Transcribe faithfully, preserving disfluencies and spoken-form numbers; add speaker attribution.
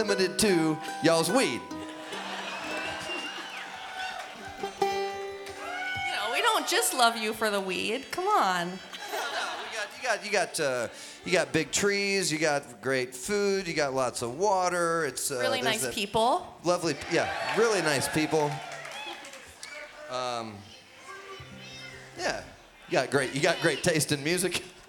Speaker 1: limited to y'all's weed.
Speaker 2: You know, we don't just love you for the weed. Come on.
Speaker 1: You got, you got, you got, uh, you got big trees. You got great food. You got lots of water. It's uh,
Speaker 2: Really
Speaker 1: there's
Speaker 2: nice
Speaker 1: that
Speaker 2: people.
Speaker 1: Lovely, yeah, really nice people. Um, yeah, you got great. You got great taste in music.